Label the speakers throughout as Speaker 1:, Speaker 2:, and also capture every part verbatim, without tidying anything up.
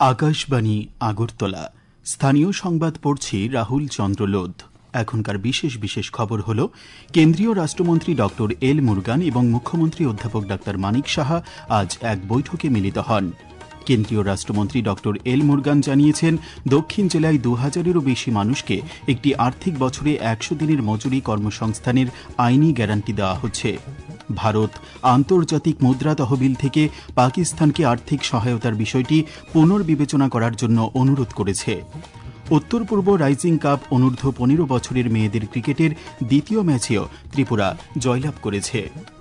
Speaker 1: আকাশবাণী আগরতলা। স্থানীয় সংবাদ পড়ছি রাহুল চন্দ্র লোধ। এখনকার বিশেষ বিশেষ খবর হল, কেন্দ্রীয় রাষ্ট্রমন্ত্রী ডক্টর এল মুরগান এবং মুখ্যমন্ত্রী অধ্যাপক ডাক্তার মানিক সাহা আজ এক বৈঠকে মিলিত হন। কেন্দ্রীয় রাষ্ট্রমন্ত্রী ডক্টর এল মুরগান জানিয়েছেন, দক্ষিণ জেলায় দু হাজারেরও বেশি মানুষকে একটি আর্থিক বছরে একশো দিনের মজুরি কর্মসংস্থানের আইনি গ্যারান্টি দেওয়া হচ্ছে। ভারত আন্তর্জাতিক মুদ্রা তহবিল থেকে পাকিস্তানকে আর্থিক সহায়তার বিষয়টি পুনর্বিবেচনা করার জন্য অনুরোধ করেছে। উত্তর পূর্ব রাইজিং কাপ অনূর্ধ্ব পনেরো বছরের মেয়েদের ক্রিকেটের দ্বিতীয় ম্যাচেও ত্রিপুরা জয়লাভ করেছে।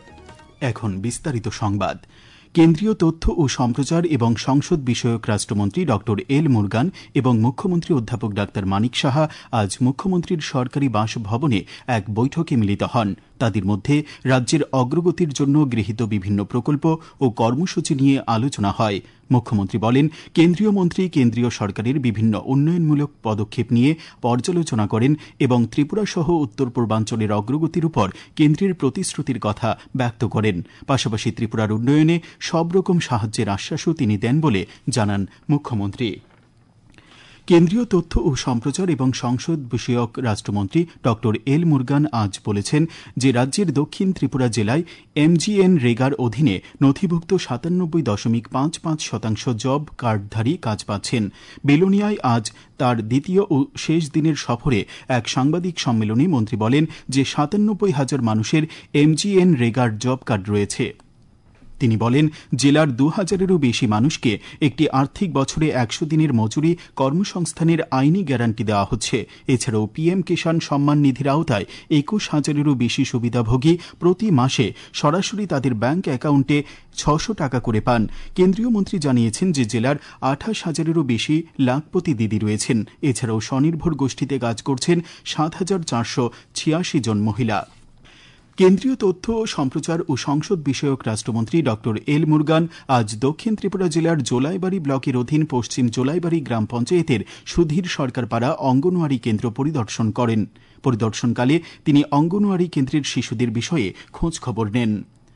Speaker 1: এখন বিস্তারিত সংবাদ। কেন্দ্রীয় তথ্য ও সম্প্রচার এবং সংসদ বিষয়ক রাষ্ট্রমন্ত্রী ডক্টর এল মুরগান এবং মুখ্যমন্ত্রী অধ্যাপক ডাক্তার মানিক সাহা আজ মুখ্যমন্ত্রীর সরকারি বাসভবনে এক বৈঠকে মিলিত হন। তাদের মধ্যে রাজ্যের অগ্রগতির জন্য গৃহীত বিভিন্ন প্রকল্প ও কর্মসূচি নিয়ে আলোচনা হয়। মুখ্যমন্ত্রী বলেন, কেন্দ্রীয় মন্ত্রী কেন্দ্রীয় সরকারের বিভিন্ন উন্নয়নমূলক পদক্ষেপ নিয়ে পর্যালোচনা করেন এবং ত্রিপুরা সহ উত্তর পূর্বাঞ্চলের অগ্রগতির উপর কেন্দ্রের প্রতিশ্রুতির কথা ব্যক্ত করেন। পাশাপাশি ত্রিপুরার উন্নয়নে সব রকম সাহায্যের আশ্বাসও তিনি দেন বলে জানান মুখ্যমন্ত্রী। কেন্দ্রীয় তথ্য ও সম্প্রচার এবং সংসদ বিষয়ক রাষ্ট্রমন্ত্রী ডক্টর এল মুরগান আজ বলেছেন যে রাজ্যের দক্ষিণ ত্রিপুরা জেলায় এমজিএন রেগার অধীনে নথিভুক্ত সাতানব্বই দশমিক পাঁচ পাঁচ শতাংশ জব কার্ডধারী কাজ পাচ্ছেন। বেলোনিয়ায় আজ তার দ্বিতীয় ও শেষ দিনের সফরে এক সাংবাদিক সম্মেলনে মন্ত্রী বলেন যে সাতানব্বই হাজার মানুষের এমজিএন রেগার জব কার্ড রয়েছে। তিনি বলেন, জেলার দু হাজারেরও বেশি মানুষকে একটি আর্থিক বছরে একশো দিনের মজুরি কর্মসংস্থানের আইনি গ্যারান্টি দেওয়া হচ্ছে। এছাড়াও পিএম কিষাণ সম্মান নিধির আওতায় একুশ হাজারেরও বেশি সুবিধাভোগী প্রতি মাসে সরাসরি তাদের ব্যাংক অ্যাকাউন্টে ছশো টাকা করে পান। কেন্দ্রীয় মন্ত্রী জানিয়েছেন যে জেলার আঠাশ হাজারেরও বেশি লাখপতি দিদি রয়েছেন। এছাড়াও স্বনির্ভর গোষ্ঠীতে কাজ করছেন সাত হাজার চারশো ছিয়াশি জন মহিলা। কেন্দ্রীয় তথ্য সম্প্রচার ও সংসদ বিষয়ক রাষ্ট্রমন্ত্রী ডক্টর এল মুরগান আজ দক্ষিণ ত্রিপুরা জেলার জোলাইবাড়ি ব্লকের অধীন পশ্চিম জোলাইবাড়ি গ্রাম পঞ্চায়েতের সুধীর সরকারপাড়া অঙ্গনওয়াড়ি কেন্দ্র পরিদর্শন করেন। পরিদর্শনকালে তিনি অঙ্গনওয়াড়ি কেন্দ্রের শিশুদের বিষয়ে খোঁজ খবর নেন।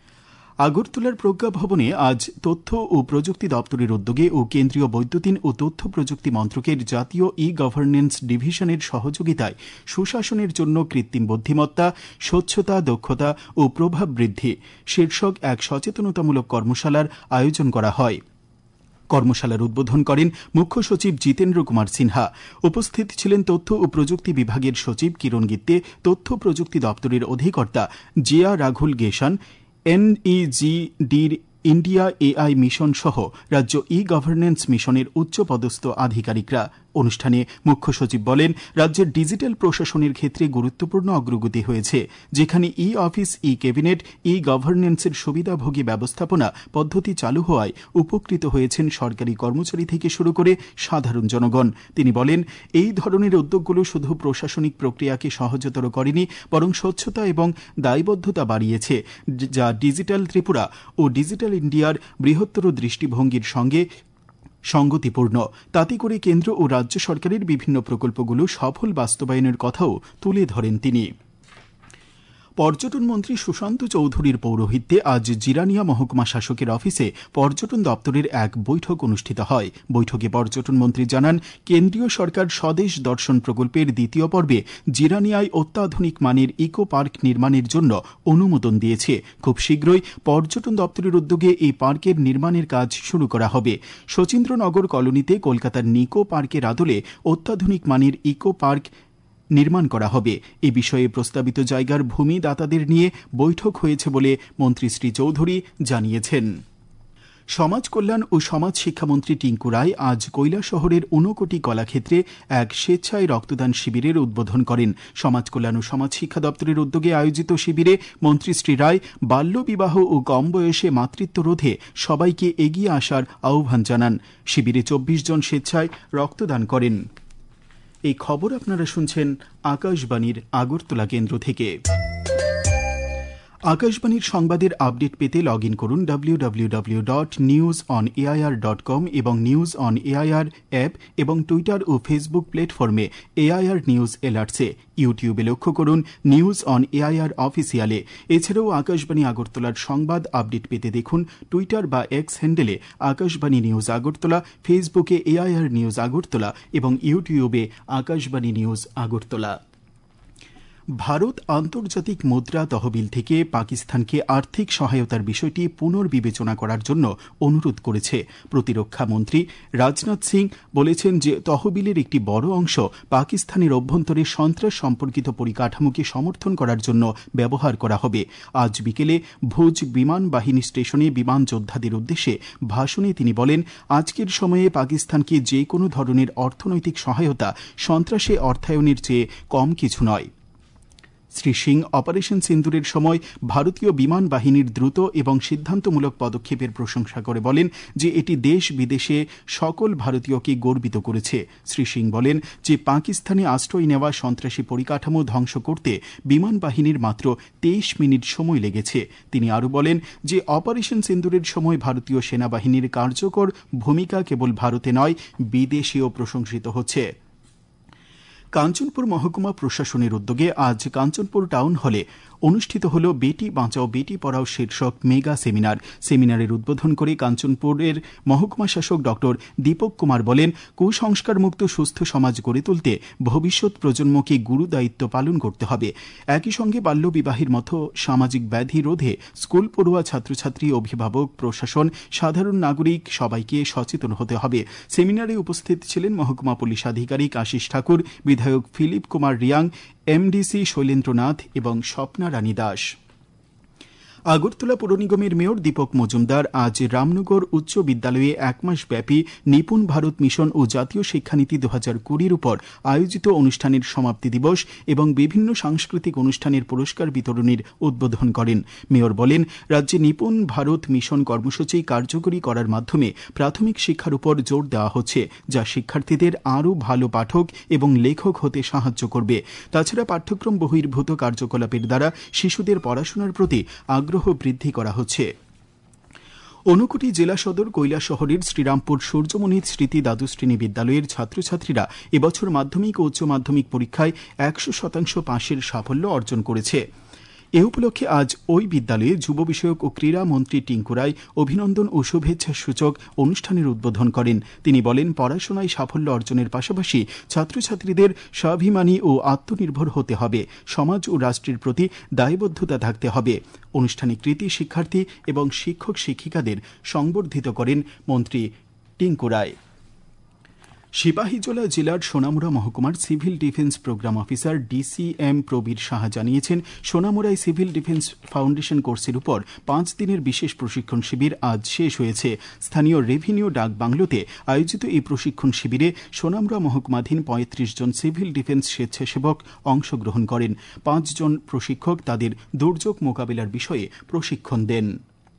Speaker 1: আগরতলার প্রজ্ঞা ভবনে আজ তথ্য ও প্রযুক্তি দপ্তরের উদ্যোগে ও কেন্দ্রীয় বৈদ্যুতিন ও তথ্য প্রযুক্তি মন্ত্রকের জাতীয় ই গভর্নেন্স ডিভিশনের সহযোগিতায় সুশাসনের জন্য কৃত্রিম বুদ্ধিমত্তা, স্বচ্ছতা, দক্ষতা ও প্রভাব বৃদ্ধি শীর্ষক এক সচেতনতামূলক কর্মশালার আয়োজন করা হয়। কর্মশালার উদ্বোধন করেন মুখ্য সচিব জিতেন্দ্র কুমার সিনহা। উপস্থিত ছিলেন তথ্য ও প্রযুক্তি বিভাগের সচিব কিরণ গিত্তে, তথ্য প্রযুক্তি দপ্তরের অধিকর্তা জিয়া রাঘুল গেশান, এনইজিডির ইন্ডিয়া এআই মিশন সহ রাজ্য ই গভর্নেন্স মিশনের উচ্চপদস্থ আধিকারিকরা। অনুষ্ঠানে মুখ্য সচিব বলেন, রাজ্যের ডিজিটাল প্রশাসনের ক্ষেত্রে গুরুত্বপূর্ণ অগ্রগতি হয়েছে, যেখানে ই অফিস, ই ক্যাবিনেট, ই গভর্নেন্সের সুবিধাভোগী ব্যবস্থাপনা পদ্ধতি চালু হওয়ায় উপকৃত হয়েছেন সরকারি কর্মচারী থেকে শুরু করে সাধারণ জনগণ। তিনি বলেন, এই ধরনের উদ্যোগগুলো শুধু প্রশাসনিক প্রক্রিয়াকে সহজতর করেনি, বরং স্বচ্ছতা এবং দায়বদ্ধতা বাড়িয়েছে, যা ডিজিটাল ত্রিপুরা ও ডিজিটাল ইন্ডিয়ার বৃহত্তর দৃষ্টিভঙ্গির সঙ্গে সঙ্গতিপূর্ণ। তাতে করে কেন্দ্র ও রাজ্য সরকারের বিভিন্ন প্রকল্পগুলো সফল বাস্তবায়নের কথাও তুলে ধরেন তিনি। পর্যটন মন্ত্রী সুশান্ত চৌধুরীর পৌরোহিত্যে আজ জিরানিয়া মহকুমা শাসকের অফিসে পর্যটন দপ্তরের এক বৈঠক অনুষ্ঠিত হয়। বৈঠকে পর্যটন মন্ত্রী জানান, কেন্দ্রীয় সরকার স্বদেশ দর্শন প্রকল্পের দ্বিতীয় পর্বে জিরানিয়ায় অত্যাধুনিক মানের ইকো পার্ক নির্মাণের জন্য অনুমোদন দিয়েছে। খুব শীঘ্রই পর্যটন দপ্তরের উদ্যোগে এই পার্কের নির্মাণের কাজ শুরু করা হবে। শচীন্দ্রনগর কলোনিতে কলকাতার নিকো পার্কের আদলে অত্যাধুনিক মানের ইকো পার্ক নির্মাণ করা হবে। এ বিষয়ে প্রস্তাবিত জায়গার ভূমিদাতাদের নিয়ে বৈঠক হয়েছে বলে মন্ত্রী শ্রী চৌধুরী জানিয়েছেন। সমাজ কল্যাণ ও সমাজ শিক্ষামন্ত্রী টিঙ্কু রায় আজ কৈলাসহরের ঊনকোটি কলাক্ষেত্রে এক স্বেচ্ছায় রক্তদান শিবিরের উদ্বোধন করেন। সমাজ কল্যাণ ও সমাজ শিক্ষা দপ্তরের উদ্যোগে আয়োজিত শিবিরে মন্ত্রী শ্রী রায় বাল্যবিবাহ ও কম বয়সে মাতৃত্ব রোধে সবাইকে এগিয়ে আসার আহ্বান জানান। শিবিরে চব্বিশ জন স্বেচ্ছায় রক্তদান করেন। এই খবর আপনারা শুনছেন আকাশবাণীর আগরতলা কেন্দ্র থেকে। আকাশবাণীর সংবাদের আপডেট পেতে লগ ইন করুন W W W dot news on AIR dot com এবং নিউজ অন এআইআর অ্যাপ এবং টুইটার ও ফেসবুক প্ল্যাটফর্মে এআইআর নিউজ এলার্টসে। ইউটিউবে লক্ষ্য করুন নিউজ অন এআইআর অফিসিয়ালে। এছাড়াও আকাশবাণী আগরতলার সংবাদ আপডেট পেতে দেখুন টুইটার বা এক্স হ্যান্ডেলে আকাশবাণী নিউজ আগরতলা, ফেসবুকে এআইআর নিউজ আগরতলা এবং ইউটিউবে আকাশবাণী নিউজ আগরতলা। ভারত আন্তর্জাতিক মুদ্রা তহবিল থেকে পাকিস্তানকে আর্থিক সহায়তার বিষয়টি পুনর্বিবেচনা করার জন্য অনুরোধ করেছে। প্রতিরক্ষা মন্ত্রী রাজনাথ সিং বলেছেন যে তহবিলের একটি বড় অংশ পাকিস্তানের অভ্যন্তরে সন্ত্রাস সম্পর্কিত পরিকাঠামোকে সমর্থন করার জন্য ব্যবহার করা হবে। আজ বিকেলে ভুজ বিমান বাহিনী স্টেশনে বিমান যোদ্ধাদের উদ্দেশ্যে ভাষণে তিনি বলেন, আজকের সময়ে পাকিস্তানকে যে কোনো ধরনের অর্থনৈতিক সহায়তা সন্ত্রাসে অর্থায়নের চেয়ে কম কিছু নয়। শ্রী সিং অপারেশন সিন্দুরের সময় ভারতীয় বিমান বাহিনীর দ্রুত এবং সিদ্ধান্তমূলক পদক্ষেপের প্রশংসা করে বলেন যে এটি দেশ বিদেশে সকল ভারতীয়কে গর্বিত করেছে। শ্রী সিং বলেন যে পাকিস্তানে আশ্রয় নেওয়া সন্ত্রাসী পরিকাঠামো ধ্বংস করতে বিমান বাহিনীর মাত্র তেইশ মিনিট সময় লেগেছে। তিনি আরও বলেন যে অপারেশন সিন্দুরের সময় ভারতীয় সেনাবাহিনীর কার্যকর ভূমিকা কেবল ভারতে নয়, বিদেশেও প্রশংসিত হচ্ছে। কাঞ্চনপুর মহকুমা প্রশাসনের উদ্যোগে আজ কাঞ্চনপুর টাউন হলে অনুষ্ঠিত হল বেটি বাঁচাও বেটি পড়াও শীর্ষক মেগা সেমিনার। সেমিনারের উদ্বোধন করে কাঞ্চনপুরের মহকুমা শাসক ডক্টর দীপক কুমার বলেন, কুসংস্কার মুক্ত সুস্থ সমাজ গড়ে তুলতে ভবিষ্যৎ প্রজন্মকে গুরু দায়িত্ব পালন করতে হবে। একই সঙ্গে বাল্যবিবাহের মতো সামাজিক ব্যাধি রোধে স্কুল পড়ুয়া ছাত্রছাত্রী, অভিভাবক, প্রশাসন, সাধারণ নাগরিক সবাইকে সচেতন হতে হবে। সেমিনারে উপস্থিত ছিলেন মহকুমা পুলিশ আধিকারিক আশিস ঠাকুর, বিধায়ক ফিলিপ কুমার রিয়াং, এমডিসি শৈলেন্দ্রনাথ এবং স্বপ্না রানী দাস। আগরতলা পৌর নিগমের মেয়র দীপক মজুমদার আজ রামনগর উচ্চ বিদ্যালয়ে একমাস ব্যাপী নিপুণ ভারত মিশন ও জাতীয় শিক্ষানীতি দু হাজার কুড়ির উপর আয়োজিত অনুষ্ঠানের সমাপ্তি দিবস এবং বিভিন্ন সাংস্কৃতিক অনুষ্ঠানের পুরস্কার বিতরণের উদ্বোধন করেন। মেয়র বলেন, রাজ্যে নিপুণ ভারত মিশন কর্মসূচি কার্যকরী করার মাধ্যমে প্রাথমিক শিক্ষার উপর জোর দেওয়া হচ্ছে, যা শিক্ষার্থীদের আরও ভালো পাঠক এবং লেখক হতে সাহায্য করবে। তাছাড়া পাঠ্যক্রম বহির্ভূত কার্যকলাপের দ্বারা শিশুদের পড়াশোনার প্রতি আগ্রহ বৃদ্ধি করা হচ্ছে। ঊনকোটি জেলা সদর কৈলাসহরের শ্রীরামপুর সূর্যমণি স্মৃতি দ্বাদশ শ্রেণী বিদ্যালয়ের ছাত্রছাত্রীরা এবছর মাধ্যমিক ও উচ্চ মাধ্যমিক পরীক্ষায় একশো শতাংশ পাশের সাফল্য অর্জন করেছে। এ উপলক্ষে আজ ওই বিদ্যালয়ে যুব বিষয়ক ও ক্রীড়া মন্ত্রী টিঙ্কু রায় অভিনন্দন ও শুভেচ্ছা সূচক অনুষ্ঠানের উদ্বোধন করেন। তিনি বলেন, পড়াশোনায় সাফল্য অর্জনের পাশাপাশি ছাত্রছাত্রীদের স্বাভিমানী ও আত্মনির্ভর হতে হবে, সমাজ ও রাষ্ট্রের প্রতি দায়বদ্ধতা থাকতে হবে। অনুষ্ঠানে কৃতি শিক্ষার্থী এবং শিক্ষক শিক্ষিকাদের সংবর্ধিত করেন মন্ত্রী টিঙ্কু রায়। সিপাহীজলা জেলার সোনামুড়া মহকুমার civil defence programme officer DCM Prabir Saha জানিয়েছেন, সোনামুড়ায় সিভিল ডিফেন্স ফাউন্ডেশন কোর্সের উপর পাঁচ দিনের বিশেষ প্রশিক্ষণ শিবির আজ শেষ হয়েছে। স্থানীয় রেভিনিউ ডাক বাংলোতে আয়োজিত এই প্রশিক্ষণ শিবিরে সোনামুড়া মহকুমাধীন পঁয়ত্রিশ জন সিভিল ডিফেন্স স্বেচ্ছাসেবক অংশগ্রহণ করেন। পাঁচজন প্রশিক্ষক তাদের দুর্যোগ মোকাবিলার বিষয়ে প্রশিক্ষণ দেন।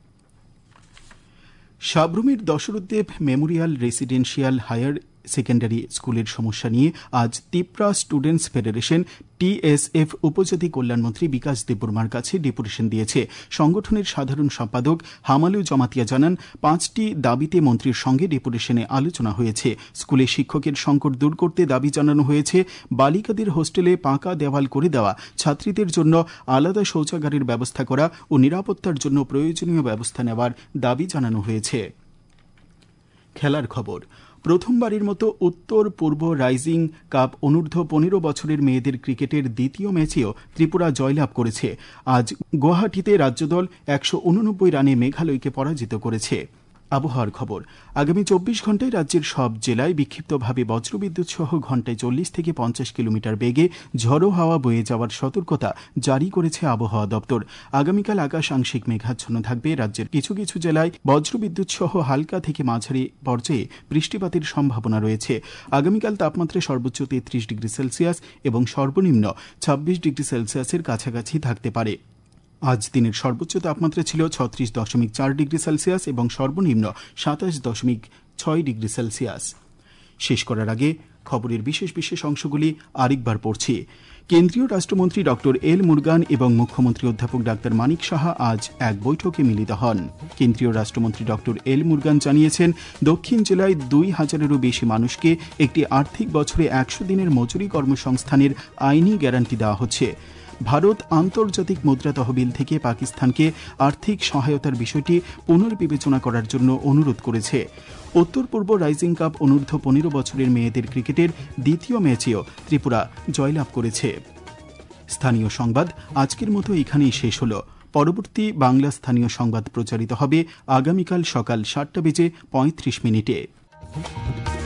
Speaker 1: সাব্রুমের Dasharathdeb memorial residential higher secondary স্কুলের সমস্যা নিয়ে আজ তিপ্রা স্টুডেন্টস ফেডারেশন টিএসএফ উপজাতি কল্যাণমন্ত্রী বিকাশ দেববর্মার কাছে ডেপুটেশন দিয়েছে। সংগঠনের সাধারণ সম্পাদক হামালু জমাতিয়া জানান, পাঁচটি দাবিতে মন্ত্রীর সঙ্গে ডেপুটেশনে আলোচনা হয়েছে। স্কুলে শিক্ষকের সংকট দূর করতে দাবি জানানো হয়েছে। বালিকাদের হোস্টেলে পাকা দেওয়াল করে দেওয়া, ছাত্রীদের জন্য আলাদা শৌচাগারের ব্যবস্থা করা ও নিরাপত্তার জন্য প্রয়োজনীয় ব্যবস্থা নেওয়ার দাবি জানানো হয়েছে। খেলার খবর। প্রথমবারের মতো উত্তর পূর্ব রাইজিং কাপ অনূর্ধ্ব পনেরো বছরের মেয়েদের ক্রিকেটের দ্বিতীয় ম্যাচেও ত্রিপুরা জয়লাভ করেছে। আজ গুয়াহাটিতে রাজ্যদল একশো উননব্বই রানে মেঘালয়কে পরাজিত করেছে। আবহাওয়ার খবর। আগামী চব্বিশ ঘন্টায় রাজ্যের সব জেলায় বিক্ষিপ্তভাবে বজ্রবিদ্যুৎ সহ ঘন্টায় চল্লিশ থেকে পঞ্চাশ কিলোমিটার বেগে ঝড়ো হাওয়া বয়ে যাওয়ার সতর্কতা জারি করেছে আবহাওয়া দপ্তর। আগামীকাল আকাশ আংশিক মেঘাচ্ছন্ন থাকবে। রাজ্যের কিছু কিছু জেলায় বজ্রবিদ্যুৎ সহ হালকা থেকে মাঝারি পর্যায়ে বৃষ্টিপাতের সম্ভাবনা রয়েছে। আগামীকাল তাপমাত্রা সর্বোচ্চ তেত্রিশ ডিগ্রি সেলসিয়াস এবং সর্বনিম্ন ছাব্বিশ ডিগ্রি সেলসিয়াসের কাছাকাছি থাকতে পারে। আজ দিনের সর্বোচ্চ তাপমাত্রা ছিল ছত্রিশ দশমিক চার ডিগ্রি সেলসিয়াস এবং সর্বনিম্ন সাতাশ দশমিক ছয় ডিগ্রি সেলসিয়াস। শেষ করার আগে খবরের বিশেষ বিশেষ অংশগুলি আরেকবার পড়ছি। কেন্দ্রীয় রাষ্ট্রমন্ত্রী ডক্টর এল মুরগান এবং মুখ্যমন্ত্রী অধ্যাপক ডাক্তার মানিক সাহা আজ এক বৈঠকে মিলিত হন। কেন্দ্রীয় রাষ্ট্রমন্ত্রী ডক্টর এল মুরগান জানিয়েছেন, দক্ষিণ জেলায় দুই হাজারেরও বেশি মানুষকে একটি আর্থিক বছরে একশো দিনের মজুরি কর্মসংস্থানের আইনি গ্যারান্টি দেওয়া হচ্ছে। ভারত আন্তর্জাতিক মুদ্রা তহবিল থেকে পাকিস্তানকে আর্থিক সহায়তার বিষয়টি পুনর্বিবেচনা করার জন্য অনুরোধ করেছে। উত্তর পূর্ব রাইজিং কাপ অনূর্ধ্ব পনেরো বছরের মেয়েদের ক্রিকেটের দ্বিতীয় ম্যাচেও ত্রিপুরা জয়লাভ করেছে। স্থানীয় সংবাদ আজকের মতো এখানেই শেষ হল। পরবর্তী বাংলা স্থানীয় সংবাদ প্রচারিত হবে আগামীকাল সকাল সাতটা বেজে পঁয়ত্রিশ মিনিটে।